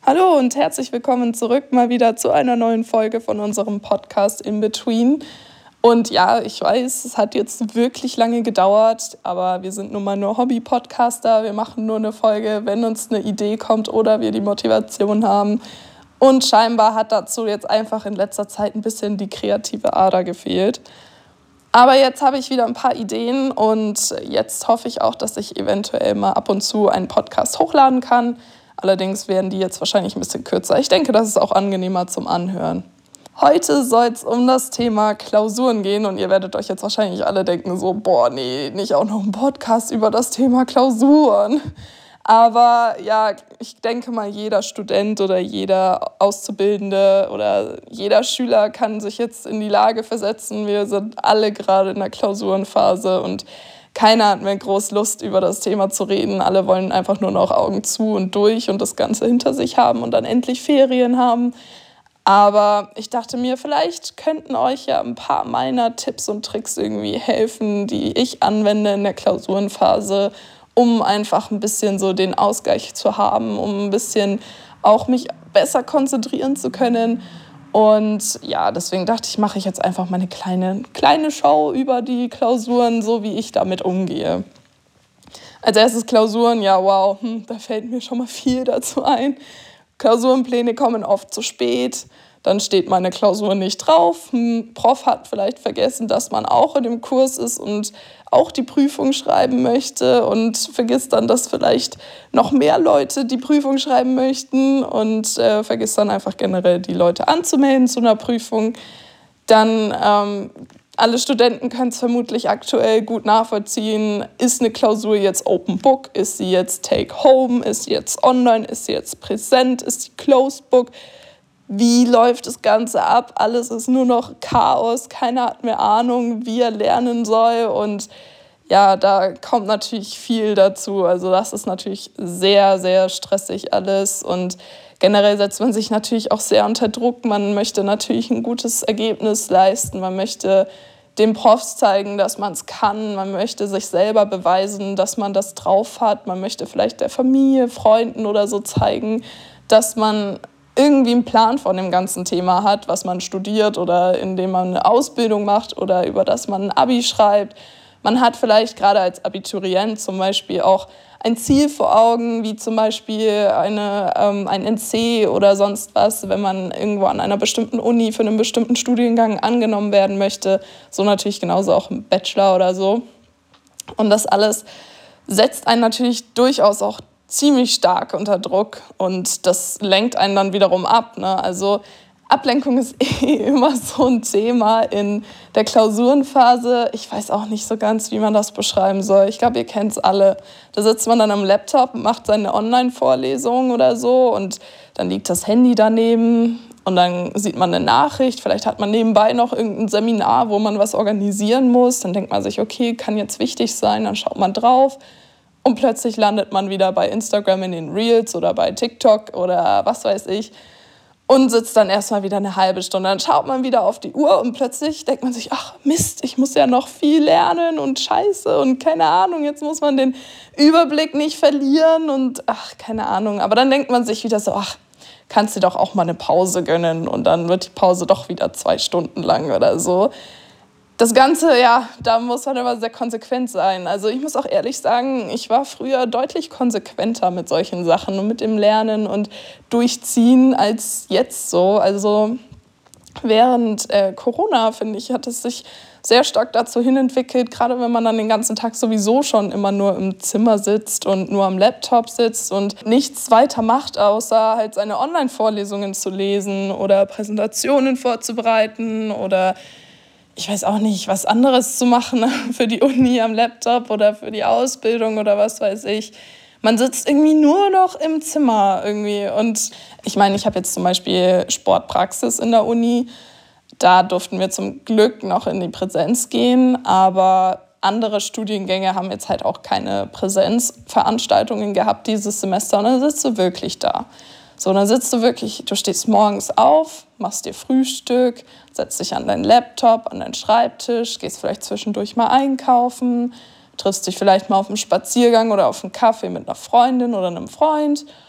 Hallo und herzlich willkommen zurück mal wieder zu einer neuen Folge von unserem Podcast In Between. Und ja, ich weiß, es hat jetzt wirklich lange gedauert, aber wir sind nun mal nur Hobby-Podcaster. Wir machen nur eine Folge, wenn uns eine Idee kommt oder wir die Motivation haben. Und scheinbar hat dazu jetzt einfach in letzter Zeit ein bisschen die kreative Ader gefehlt. Aber jetzt habe ich wieder ein paar Ideen und jetzt hoffe ich auch, dass ich eventuell mal ab und zu einen Podcast hochladen kann. Allerdings werden die jetzt wahrscheinlich ein bisschen kürzer. Ich denke, das ist auch angenehmer zum Anhören. Heute soll es um das Thema Klausuren gehen und ihr werdet euch jetzt wahrscheinlich alle denken, so, boah, nee, nicht auch noch ein Podcast über das Thema Klausuren. Aber ja, ich denke mal, jeder Student oder jeder Auszubildende oder jeder Schüler kann sich jetzt in die Lage versetzen. Wir sind alle gerade in der Klausurenphase und keiner hat mehr groß Lust, über das Thema zu reden. Alle wollen einfach nur noch Augen zu und durch und das Ganze hinter sich haben und dann endlich Ferien haben. Aber ich dachte mir, vielleicht könnten euch ja ein paar meiner Tipps und Tricks irgendwie helfen, die ich anwende in der Klausurenphase, um einfach ein bisschen so den Ausgleich zu haben, um ein bisschen auch mich besser konzentrieren zu können. Und ja, deswegen dachte ich, mache ich jetzt einfach mal eine kleine Show über die Klausuren, so wie ich damit umgehe. Als erstes Klausuren, ja wow, da fällt mir schon mal viel dazu ein. Klausurenpläne kommen oft zu spät, dann steht meine Klausur nicht drauf. Prof hat vielleicht vergessen, dass man auch in dem Kurs ist und auch die Prüfung schreiben möchte und vergisst dann, dass vielleicht noch mehr Leute die Prüfung schreiben möchten und vergisst dann einfach generell die Leute anzumelden zu einer Prüfung. Dann alle Studenten können es vermutlich aktuell gut nachvollziehen. Ist eine Klausur jetzt Open Book? Ist sie jetzt Take Home? Ist sie jetzt online? Ist sie jetzt präsent? Ist sie Closed Book? Wie läuft das Ganze ab? Alles ist nur noch Chaos. Keiner hat mehr Ahnung, wie er lernen soll. Und ja, da kommt natürlich viel dazu. Also das ist natürlich sehr, sehr stressig alles. Und generell setzt man sich natürlich auch sehr unter Druck. Man möchte natürlich ein gutes Ergebnis leisten. Man möchte den Profs zeigen, dass man es kann. Man möchte sich selber beweisen, dass man das drauf hat. Man möchte vielleicht der Familie, Freunden oder so zeigen, dass man irgendwie einen Plan von dem ganzen Thema hat, was man studiert oder indem man eine Ausbildung macht oder über das man ein Abi schreibt. Man hat vielleicht gerade als Abiturient zum Beispiel auch ein Ziel vor Augen, wie zum Beispiel ein NC oder sonst was, wenn man irgendwo an einer bestimmten Uni für einen bestimmten Studiengang angenommen werden möchte. So natürlich genauso auch im Bachelor oder so. Und das alles setzt einen natürlich durchaus auch ziemlich stark unter Druck und das lenkt einen dann wiederum ab, ne? Also Ablenkung ist immer so ein Thema in der Klausurenphase. Ich weiß auch nicht so ganz, wie man das beschreiben soll. Ich glaube, ihr kennt es alle. Da sitzt man dann am Laptop, macht seine Online-Vorlesung oder so und dann liegt das Handy daneben und dann sieht man eine Nachricht. Vielleicht hat man nebenbei noch irgendein Seminar, wo man was organisieren muss. Dann denkt man sich, okay, kann jetzt wichtig sein. Dann schaut man drauf. Und plötzlich landet man wieder bei Instagram in den Reels oder bei TikTok oder was weiß ich und sitzt dann erstmal wieder eine halbe Stunde. Dann schaut man wieder auf die Uhr und plötzlich denkt man sich, ach Mist, ich muss ja noch viel lernen und scheiße und keine Ahnung, jetzt muss man den Überblick nicht verlieren und ach, keine Ahnung. Aber dann denkt man sich wieder so, ach, kannst dir doch auch mal eine Pause gönnen und dann wird die Pause doch wieder 2 Stunden lang oder so. Das Ganze, ja, da muss man immer sehr konsequent sein. Also ich muss auch ehrlich sagen, ich war früher deutlich konsequenter mit solchen Sachen und mit dem Lernen und Durchziehen als jetzt so. Also während Corona, finde ich, hat es sich sehr stark dazu hinentwickelt, gerade wenn man dann den ganzen Tag sowieso schon immer nur im Zimmer sitzt und nur am Laptop sitzt und nichts weiter macht, außer halt seine Online-Vorlesungen zu lesen oder Präsentationen vorzubereiten oder ich weiß auch nicht, was anderes zu machen für die Uni am Laptop oder für die Ausbildung oder was weiß ich. Man sitzt irgendwie nur noch im Zimmer irgendwie. Und ich meine, ich habe jetzt zum Beispiel Sportpraxis in der Uni. Da durften wir zum Glück noch in die Präsenz gehen. Aber andere Studiengänge haben jetzt halt auch keine Präsenzveranstaltungen gehabt dieses Semester. Und dann sitzt du wirklich da. So, dann sitzt du wirklich, du stehst morgens auf, machst dir Frühstück, setzt dich an deinen Laptop, an deinen Schreibtisch, gehst vielleicht zwischendurch mal einkaufen, triffst dich vielleicht mal auf einen Spaziergang oder auf einen Kaffee mit einer Freundin oder einem Freund.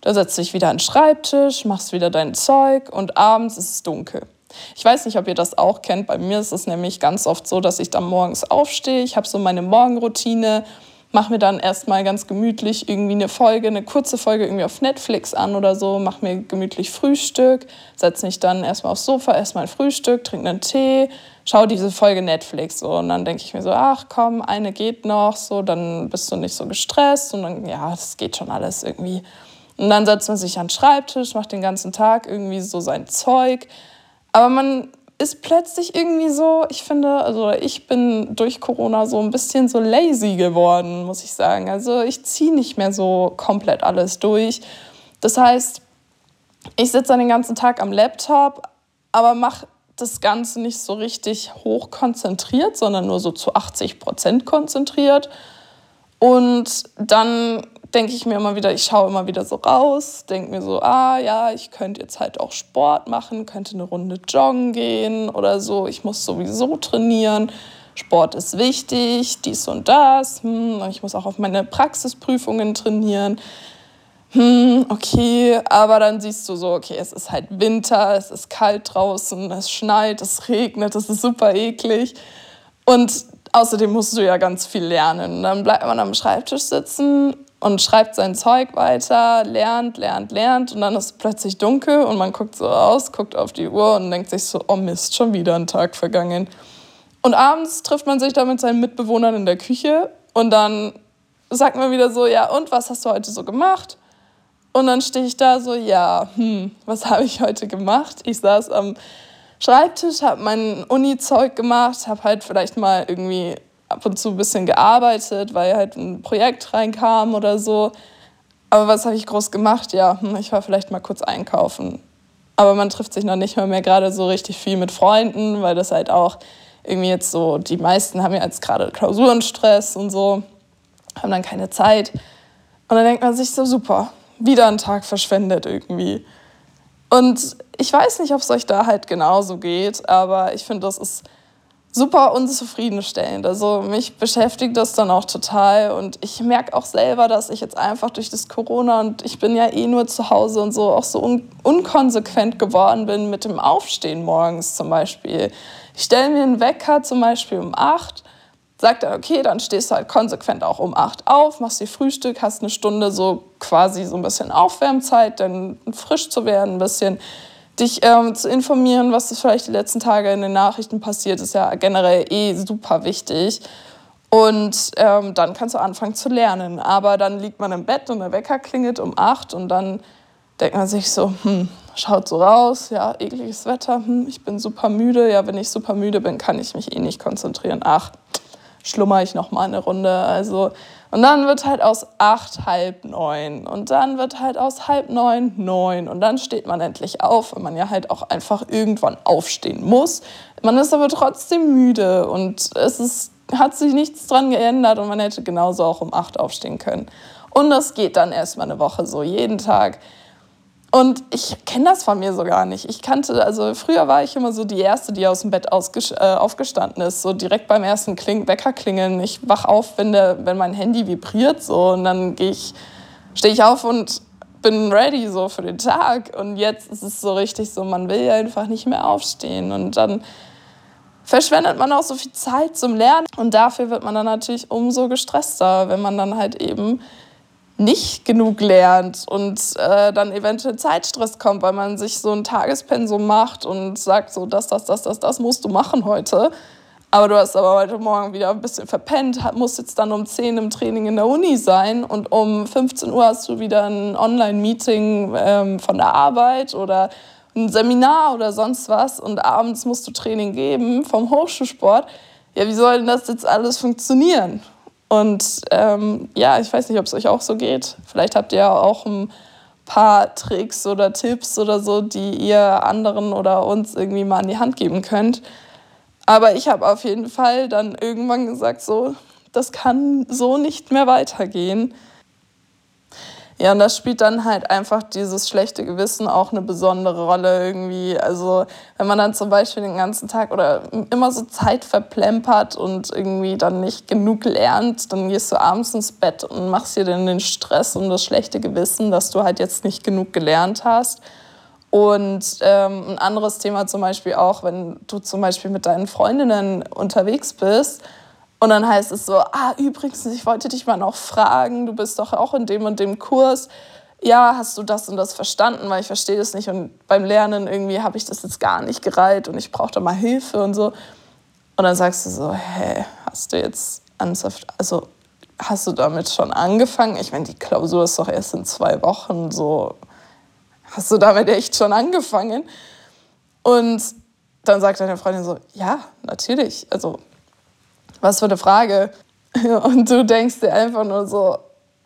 Da setzt du dich wieder an den Schreibtisch, machst wieder dein Zeug und abends ist es dunkel. Ich weiß nicht, ob ihr das auch kennt. Bei mir ist es nämlich ganz oft so, dass ich dann morgens aufstehe. Ich habe so meine Morgenroutine, mache mir dann erstmal ganz gemütlich irgendwie eine kurze Folge irgendwie auf Netflix an oder so, mache mir gemütlich Frühstück, setze mich dann erstmal aufs Sofa, esse mein Frühstück, trinke einen Tee, schaue diese Folge Netflix so und dann denke ich mir so, ach komm, eine geht noch, so, dann bist du nicht so gestresst und dann, ja, das geht schon alles irgendwie. Und dann setzt man sich an den Schreibtisch, macht den ganzen Tag irgendwie so sein Zeug, aber man ist plötzlich irgendwie so, ich finde, also ich bin durch Corona so ein bisschen so lazy geworden, muss ich sagen. Also ich ziehe nicht mehr so komplett alles durch. Das heißt, ich sitze dann den ganzen Tag am Laptop, aber mache das Ganze nicht so richtig hoch konzentriert, sondern nur so zu 80% konzentriert. Und dann denke ich mir immer wieder, ich schaue immer wieder so raus, denke mir so, ja, ich könnte jetzt halt auch Sport machen, könnte eine Runde joggen gehen oder so, ich muss sowieso trainieren, Sport ist wichtig, dies und das, ich muss auch auf meine Praxisprüfungen trainieren, okay, aber dann siehst du so, okay, es ist halt Winter, es ist kalt draußen, es schneit, es regnet, es ist super eklig und außerdem musst du ja ganz viel lernen. Und dann bleibt man am Schreibtisch sitzen und schreibt sein Zeug weiter, lernt und dann ist es plötzlich dunkel und man guckt so raus, guckt auf die Uhr und denkt sich so, oh Mist, schon wieder ein Tag vergangen. Und abends trifft man sich dann mit seinen Mitbewohnern in der Küche und dann sagt man wieder so, ja und, was hast du heute so gemacht? Und dann stehe ich da so, ja, was habe ich heute gemacht? Ich saß am Schreibtisch, habe mein Uni-Zeug gemacht, habe halt vielleicht mal irgendwie ab und zu ein bisschen gearbeitet, weil halt ein Projekt reinkam oder so. Aber was habe ich groß gemacht? Ja, ich war vielleicht mal kurz einkaufen. Aber man trifft sich noch nicht mal mehr gerade so richtig viel mit Freunden, weil das halt auch irgendwie jetzt so, die meisten haben ja jetzt gerade Klausurenstress und so, haben dann keine Zeit. Und dann denkt man sich so, super, wieder ein Tag verschwendet irgendwie. Und ich weiß nicht, ob es euch da halt genauso geht, aber ich finde, das ist super unzufriedenstellend. Also mich beschäftigt das dann auch total und ich merke auch selber, dass ich jetzt einfach durch das Corona und ich bin ja eh nur zu Hause und so auch so unkonsequent geworden bin mit dem Aufstehen morgens zum Beispiel. Ich stelle mir einen Wecker zum Beispiel um 8, sagt er, okay, dann stehst du halt konsequent auch um 8 auf, machst dir Frühstück, hast eine Stunde so quasi so ein bisschen Aufwärmzeit, dann frisch zu werden, ein bisschen dich zu informieren, was vielleicht die letzten Tage in den Nachrichten passiert, ist ja generell super wichtig. Und dann kannst du anfangen zu lernen. Aber dann liegt man im Bett und der Wecker klingelt um 8 und dann denkt man sich so, schaut so raus, ja, ekliges Wetter, ich bin super müde. Ja, wenn ich super müde bin, kann ich mich eh nicht konzentrieren. Ach, schlummer ich noch mal eine Runde. Also, und dann wird halt aus 8 8:30 und dann wird halt aus 8:30 9 und dann steht man endlich auf, weil man ja halt auch einfach irgendwann aufstehen muss. Man ist aber trotzdem müde und hat sich nichts dran geändert und man hätte genauso auch um 8 aufstehen können. Und das geht dann erstmal eine Woche so, jeden Tag. Und ich kenne das von mir so gar nicht. Früher war ich immer so die Erste, die aus dem Bett aufgestanden ist, so direkt beim ersten Wecker klingeln. Ich wach auf, wenn mein Handy vibriert, so, und dann stehe ich auf und bin ready so für den Tag. Und jetzt ist es so richtig so, man will ja einfach nicht mehr aufstehen. Und dann verschwendet man auch so viel Zeit zum Lernen. Und dafür wird man dann natürlich umso gestresster, wenn man dann halt eben nicht genug lernt und dann eventuell Zeitstress kommt, weil man sich so ein Tagespensum macht und sagt so, das musst du machen heute. Aber du hast aber heute Morgen wieder ein bisschen verpennt, musst jetzt dann um 10 im Training in der Uni sein und um 15 Uhr hast du wieder ein Online-Meeting von der Arbeit oder ein Seminar oder sonst was und abends musst du Training geben vom Hochschulsport. Ja, wie soll denn das jetzt alles funktionieren? Und ich weiß nicht, ob es euch auch so geht. Vielleicht habt ihr ja auch ein paar Tricks oder Tipps oder so, die ihr anderen oder uns irgendwie mal an die Hand geben könnt. Aber ich habe auf jeden Fall dann irgendwann gesagt, so, das kann so nicht mehr weitergehen. Ja, und da spielt dann halt einfach dieses schlechte Gewissen auch eine besondere Rolle irgendwie. Also wenn man dann zum Beispiel den ganzen Tag oder immer so Zeit verplempert und irgendwie dann nicht genug lernt, dann gehst du abends ins Bett und machst dir dann den Stress und das schlechte Gewissen, dass du halt jetzt nicht genug gelernt hast. Und ein anderes Thema zum Beispiel auch, wenn du zum Beispiel mit deinen Freundinnen unterwegs bist und dann heißt es so, übrigens, ich wollte dich mal noch fragen, du bist doch auch in dem und dem Kurs. Ja, hast du das und das verstanden, weil ich verstehe das nicht und beim Lernen irgendwie habe ich das jetzt gar nicht gereiht und ich brauche da mal Hilfe und so. Und dann sagst du so, hä, hast du jetzt ernsthaft, also hast du damit schon angefangen? Ich meine, die Klausur ist doch erst in 2 Wochen, so hast du damit echt schon angefangen? Und dann sagt deine Freundin so, ja, natürlich, also was für eine Frage. Und du denkst dir einfach nur so,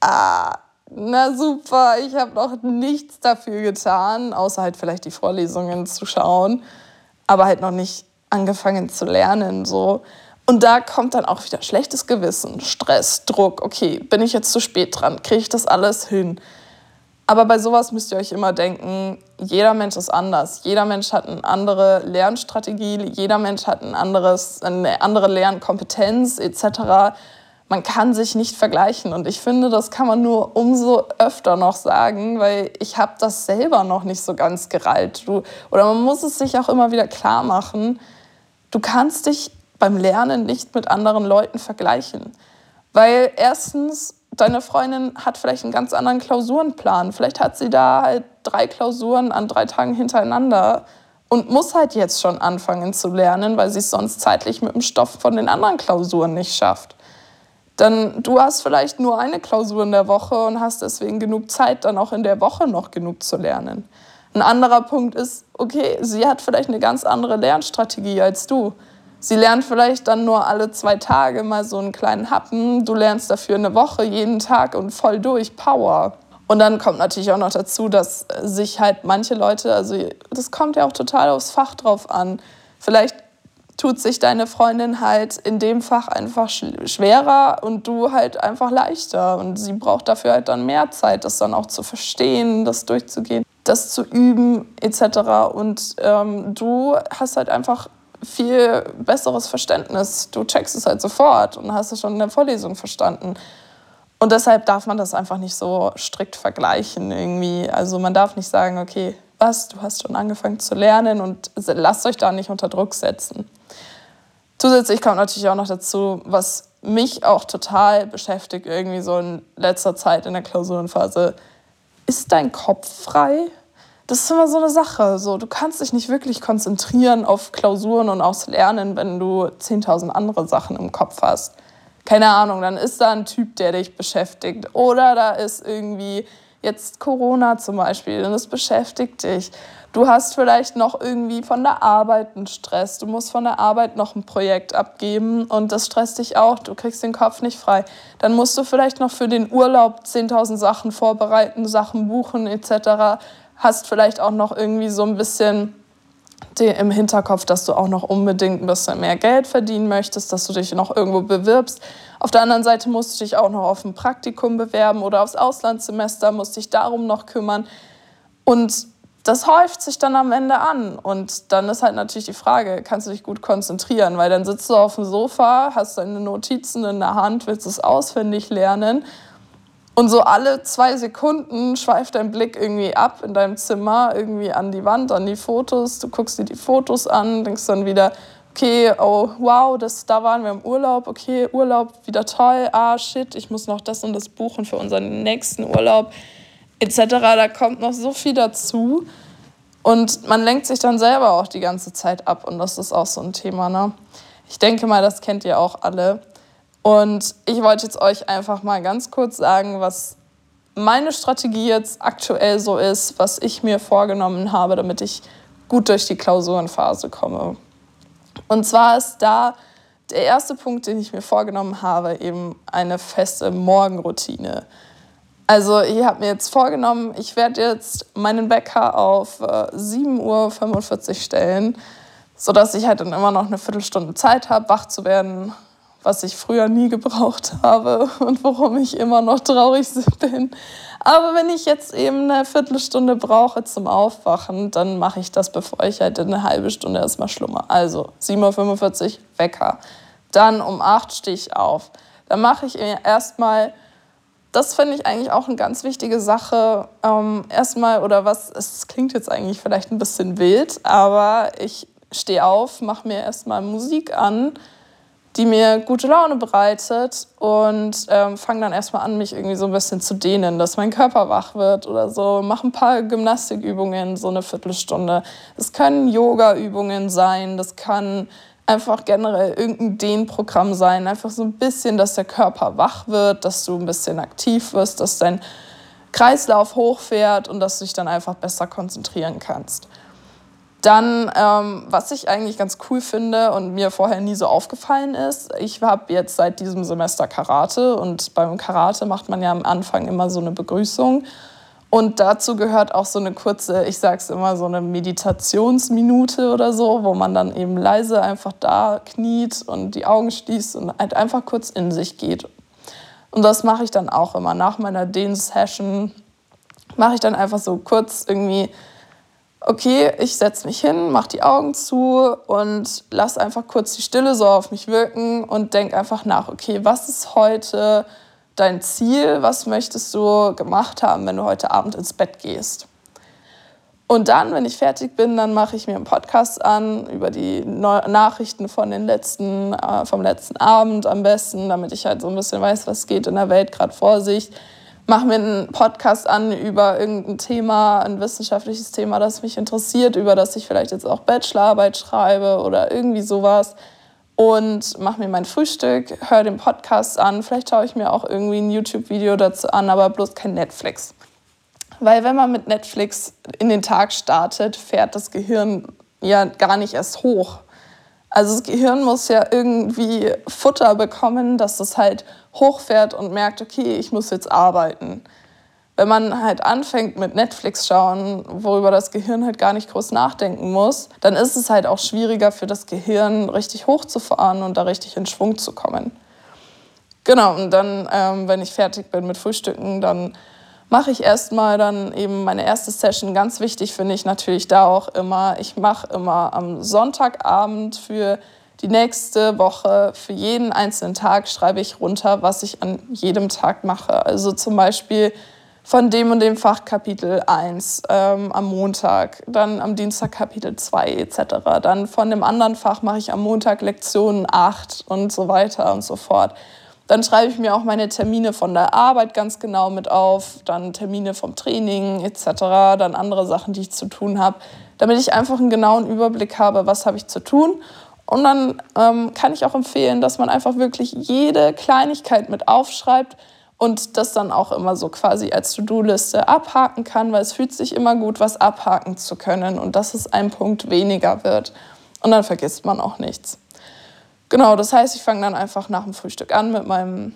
na super, ich habe noch nichts dafür getan, außer halt vielleicht die Vorlesungen zu schauen, aber halt noch nicht angefangen zu lernen. So. Und da kommt dann auch wieder schlechtes Gewissen, Stress, Druck. Okay, bin ich jetzt zu spät dran? Kriege ich das alles hin? Aber bei sowas müsst ihr euch immer denken, jeder Mensch ist anders. Jeder Mensch hat eine andere Lernstrategie, jeder Mensch hat eine andere Lernkompetenz etc. Man kann sich nicht vergleichen. Und ich finde, das kann man nur umso öfter noch sagen, weil ich habe das selber noch nicht so ganz gereilt. Oder man muss es sich auch immer wieder klar machen, du kannst dich beim Lernen nicht mit anderen Leuten vergleichen. Weil erstens, deine Freundin hat vielleicht einen ganz anderen Klausurenplan. Vielleicht hat sie da halt 3 Klausuren an 3 Tagen hintereinander und muss halt jetzt schon anfangen zu lernen, weil sie es sonst zeitlich mit dem Stoff von den anderen Klausuren nicht schafft. Dann du hast vielleicht nur eine Klausur in der Woche und hast deswegen genug Zeit, dann auch in der Woche noch genug zu lernen. Ein anderer Punkt ist, okay, sie hat vielleicht eine ganz andere Lernstrategie als du. Sie lernt vielleicht dann nur alle 2 Tage mal so einen kleinen Happen. Du lernst dafür eine Woche, jeden Tag und voll durch, Power. Und dann kommt natürlich auch noch dazu, dass sich halt manche Leute, also das kommt ja auch total aufs Fach drauf an. Vielleicht tut sich deine Freundin halt in dem Fach einfach schwerer und du halt einfach leichter. Und sie braucht dafür halt dann mehr Zeit, das dann auch zu verstehen, das durchzugehen, das zu üben etc. Und du hast halt einfach viel besseres Verständnis. Du checkst es halt sofort und hast es schon in der Vorlesung verstanden. Und deshalb darf man das einfach nicht so strikt vergleichen irgendwie. Also man darf nicht sagen, okay, was, du hast schon angefangen zu lernen und lasst euch da nicht unter Druck setzen. Zusätzlich kommt natürlich auch noch dazu, was mich auch total beschäftigt irgendwie so in letzter Zeit in der Klausurenphase. Ist dein Kopf frei? Das ist immer so eine Sache. So, du kannst dich nicht wirklich konzentrieren auf Klausuren und aufs Lernen, wenn du 10.000 andere Sachen im Kopf hast. Keine Ahnung, dann ist da ein Typ, der dich beschäftigt. Oder da ist irgendwie jetzt Corona zum Beispiel und das beschäftigt dich. Du hast vielleicht noch irgendwie von der Arbeit einen Stress. Du musst von der Arbeit noch ein Projekt abgeben und das stresst dich auch. Du kriegst den Kopf nicht frei. Dann musst du vielleicht noch für den Urlaub 10.000 Sachen vorbereiten, Sachen buchen etc. Hast vielleicht auch noch irgendwie so ein bisschen im Hinterkopf, dass du auch noch unbedingt ein bisschen mehr Geld verdienen möchtest, dass du dich noch irgendwo bewirbst. Auf der anderen Seite musst du dich auch noch auf ein Praktikum bewerben oder aufs Auslandssemester, musst dich darum noch kümmern. Und das häuft sich dann am Ende an. Und dann ist halt natürlich die Frage, kannst du dich gut konzentrieren? Weil dann sitzt du auf dem Sofa, hast deine Notizen in der Hand, willst es auswendig lernen. Und so alle 2 Sekunden schweift dein Blick irgendwie ab in deinem Zimmer, irgendwie an die Wand, an die Fotos. Du guckst dir die Fotos an, denkst dann wieder, okay, oh wow, da waren wir im Urlaub, okay, Urlaub, wieder toll, shit, ich muss noch das und das buchen für unseren nächsten Urlaub, etc. Da kommt noch so viel dazu. Und man lenkt sich dann selber auch die ganze Zeit ab und das ist auch so ein Thema, ne? Ich denke mal, das kennt ihr auch alle. Und ich wollte jetzt euch einfach mal ganz kurz sagen, was meine Strategie jetzt aktuell so ist, was ich mir vorgenommen habe, damit ich gut durch die Klausurenphase komme. Und zwar ist da der erste Punkt, den ich mir vorgenommen habe, eben eine feste Morgenroutine. Also ich habe mir jetzt vorgenommen, ich werde jetzt meinen Wecker auf 7:45 Uhr stellen, sodass ich halt dann immer noch eine Viertelstunde Zeit habe, wach zu werden, was ich früher nie gebraucht habe und worum ich immer noch traurig bin. Aber wenn ich jetzt eben eine Viertelstunde brauche zum Aufwachen, dann mache ich das, bevor ich halt eine halbe Stunde erstmal schlummer. Also 7:45 Uhr Wecker. Dann um 8 stehe ich auf. Dann mache ich erstmal, das finde ich eigentlich auch eine ganz wichtige Sache, es klingt jetzt eigentlich vielleicht ein bisschen wild, aber ich stehe auf, mache mir erstmal Musik an, die mir gute Laune bereitet und fange dann erstmal an, mich irgendwie so ein bisschen zu dehnen, dass mein Körper wach wird oder so. Mache ein paar Gymnastikübungen, so eine Viertelstunde. Das können Yoga-Übungen sein, das kann einfach generell irgendein Dehnprogramm sein. Einfach so ein bisschen, dass der Körper wach wird, dass du ein bisschen aktiv wirst, dass dein Kreislauf hochfährt und dass du dich dann einfach besser konzentrieren kannst. Dann, was ich eigentlich ganz cool finde und mir vorher nie so aufgefallen ist, ich habe jetzt seit diesem Semester Karate und beim Karate macht man ja am Anfang immer so eine Begrüßung und dazu gehört auch so eine kurze, ich sag's immer, so eine Meditationsminute oder so, wo man dann eben leise einfach da kniet und die Augen schließt und halt einfach kurz in sich geht. Und das mache ich dann auch immer. Nach meiner Dehn-Session mache ich dann einfach so kurz irgendwie, okay, ich setze mich hin, mache die Augen zu und lasse einfach kurz die Stille so auf mich wirken und denke einfach nach, okay, was ist heute dein Ziel? Was möchtest du gemacht haben, wenn du heute Abend ins Bett gehst? Und dann, wenn ich fertig bin, dann mache ich mir einen Podcast an über die Nachrichten vom letzten Abend am besten, damit ich halt so ein bisschen weiß, was geht in der Welt gerade vor sich. Mache mir einen Podcast an über irgendein Thema, ein wissenschaftliches Thema, das mich interessiert, über das ich vielleicht jetzt auch Bachelorarbeit schreibe oder irgendwie sowas. Und mache mir mein Frühstück, höre den Podcast an. Vielleicht schaue ich mir auch irgendwie ein YouTube-Video dazu an, aber bloß kein Netflix. Weil wenn man mit Netflix in den Tag startet, fährt das Gehirn ja gar nicht erst hoch. Also das Gehirn muss ja irgendwie Futter bekommen, dass es halt hochfährt und merkt, okay, ich muss jetzt arbeiten. Wenn man halt anfängt mit Netflix schauen, worüber das Gehirn halt gar nicht groß nachdenken muss, dann ist es halt auch schwieriger für das Gehirn, richtig hochzufahren und da richtig in Schwung zu kommen. Genau, und dann, wenn ich fertig bin mit Frühstücken, dann mache ich erstmal dann eben meine erste Session. Ganz wichtig finde ich natürlich da auch immer, ich mache immer am Sonntagabend für die nächste Woche, für jeden einzelnen Tag schreibe ich runter, was ich an jedem Tag mache. Also zum Beispiel von dem und dem Fach Kapitel 1 am Montag, dann am Dienstag Kapitel 2 etc. Dann von dem anderen Fach mache ich am Montag Lektion 8 und so weiter und so fort. Dann schreibe ich mir auch meine Termine von der Arbeit ganz genau mit auf, dann Termine vom Training etc., dann andere Sachen, die ich zu tun habe, damit ich einfach einen genauen Überblick habe, was habe ich zu tun. Und dann kann ich auch empfehlen, dass man einfach wirklich jede Kleinigkeit mit aufschreibt und das dann auch immer so quasi als To-Do-Liste abhaken kann, weil es fühlt sich immer gut, was abhaken zu können und dass es ein Punkt weniger wird. Und dann vergisst man auch nichts. Genau, das heißt, ich fange dann einfach nach dem Frühstück an mit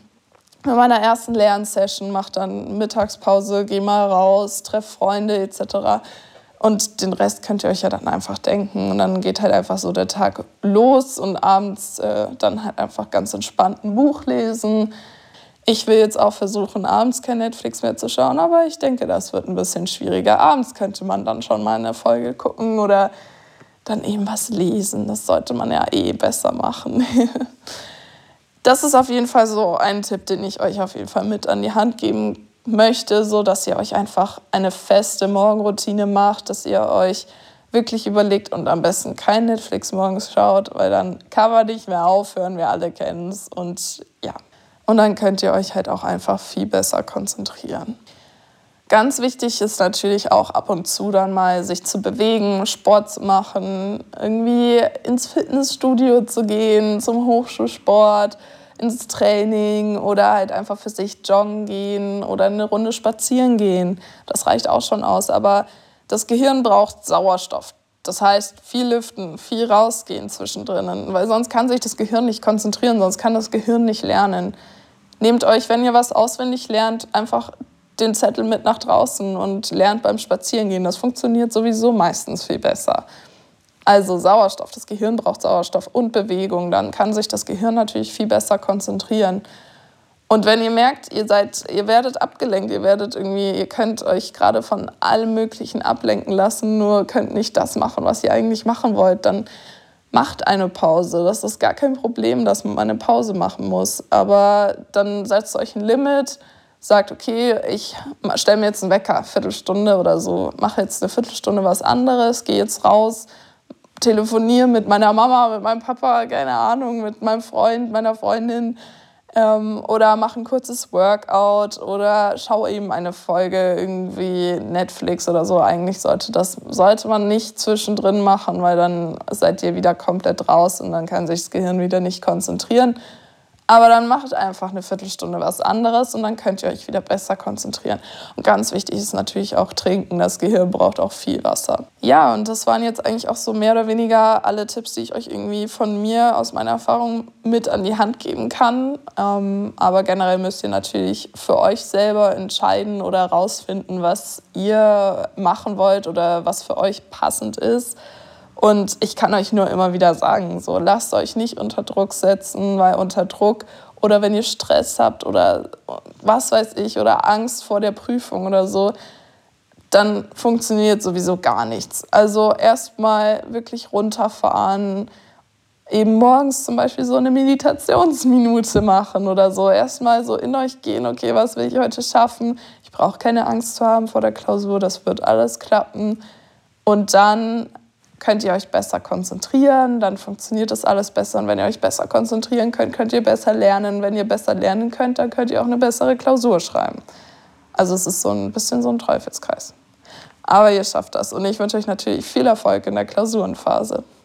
meiner ersten Lernsession, mache dann Mittagspause, gehe mal raus, treffe Freunde etc. Und den Rest könnt ihr euch ja dann einfach denken. Und dann geht halt einfach so der Tag los und abends dann halt einfach ganz entspannt ein Buch lesen. Ich will jetzt auch versuchen, abends kein Netflix mehr zu schauen, aber ich denke, das wird ein bisschen schwieriger. Abends könnte man dann schon mal eine Folge gucken oder dann eben was lesen. Das sollte man ja besser machen. Das ist auf jeden Fall so ein Tipp, den ich euch auf jeden Fall mit an die Hand geben möchte, so dass ihr euch einfach eine feste Morgenroutine macht, dass ihr euch wirklich überlegt und am besten kein Netflix morgens schaut, weil dann kann man nicht mehr aufhören, wir alle kennen es. Und ja, und dann könnt ihr euch halt auch einfach viel besser konzentrieren. Ganz wichtig ist natürlich auch ab und zu dann mal sich zu bewegen, Sport zu machen, irgendwie ins Fitnessstudio zu gehen, zum Hochschulsport, ins Training oder halt einfach für sich joggen gehen oder eine Runde spazieren gehen. Das reicht auch schon aus, aber das Gehirn braucht Sauerstoff. Das heißt, viel lüften, viel rausgehen zwischendrin, weil sonst kann sich das Gehirn nicht konzentrieren, sonst kann das Gehirn nicht lernen. Nehmt euch, wenn ihr was auswendig lernt, einfach den Zettel mit nach draußen und lernt beim Spazierengehen. Das funktioniert sowieso meistens viel besser. Also Sauerstoff, das Gehirn braucht Sauerstoff und Bewegung, dann kann sich das Gehirn natürlich viel besser konzentrieren. Und wenn ihr merkt, ihr werdet abgelenkt, ihr könnt euch gerade von allem Möglichen ablenken lassen, nur könnt nicht das machen, was ihr eigentlich machen wollt, dann macht eine Pause. Das ist gar kein Problem, dass man eine Pause machen muss. Aber dann setzt euch ein Limit, sagt, okay, ich stelle mir jetzt einen Wecker, Viertelstunde oder so, mache jetzt eine Viertelstunde was anderes, gehe jetzt raus, telefoniere mit meiner Mama, mit meinem Papa, keine Ahnung, mit meinem Freund, meiner Freundin, oder mache ein kurzes Workout oder schaue eben eine Folge irgendwie Netflix oder so. Eigentlich sollte man nicht zwischendrin machen, weil dann seid ihr wieder komplett raus und dann kann sich das Gehirn wieder nicht konzentrieren. Aber dann macht einfach eine Viertelstunde was anderes und dann könnt ihr euch wieder besser konzentrieren. Und ganz wichtig ist natürlich auch trinken. Das Gehirn braucht auch viel Wasser. Ja, und das waren jetzt eigentlich auch so mehr oder weniger alle Tipps, die ich euch irgendwie von mir aus meiner Erfahrung mit an die Hand geben kann. Aber generell müsst ihr natürlich für euch selber entscheiden oder rausfinden, was ihr machen wollt oder was für euch passend ist. Und ich kann euch nur immer wieder sagen, so lasst euch nicht unter Druck setzen, weil unter Druck oder wenn ihr Stress habt oder was weiß ich oder Angst vor der Prüfung oder so, dann funktioniert sowieso gar nichts. Also erstmal wirklich runterfahren, eben morgens zum Beispiel so eine Meditationsminute machen oder so. Erstmal so in euch gehen, okay, was will ich heute schaffen? Ich brauche keine Angst zu haben vor der Klausur, das wird alles klappen. Und dann könnt ihr euch besser konzentrieren, dann funktioniert das alles besser. Und wenn ihr euch besser konzentrieren könnt, könnt ihr besser lernen. Wenn ihr besser lernen könnt, dann könnt ihr auch eine bessere Klausur schreiben. Also es ist so ein bisschen so ein Teufelskreis. Aber ihr schafft das und ich wünsche euch natürlich viel Erfolg in der Klausurenphase.